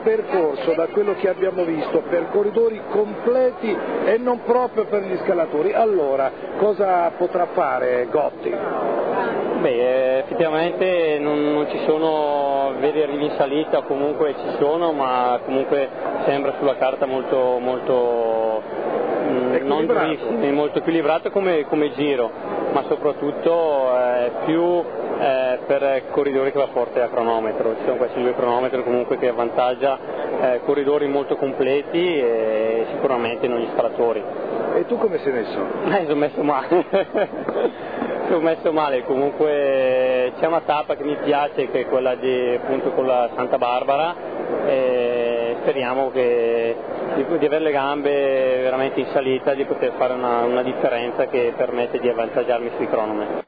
percorso, da quello che abbiamo visto, per corridori completi e non proprio per gli scalatori. Allora, cosa potrà fare Gotti? Beh, effettivamente non ci sono veri arrivi in salita, comunque ci sono, ma comunque sembra sulla carta molto non durissimo, molto equilibrato come giro, ma soprattutto più per corridori che va forte a cronometro. Ci sono questi due cronometri comunque che avvantaggia corridori molto completi e sicuramente non gli scalatori. E tu come sei messo? Sono messo male. Sono messo male, comunque c'è una tappa che mi piace, che è quella appunto con la Santa Barbara, e speriamo di avere le gambe veramente in salita, di poter fare una differenza che permette di avvantaggiarmi sui cronometri.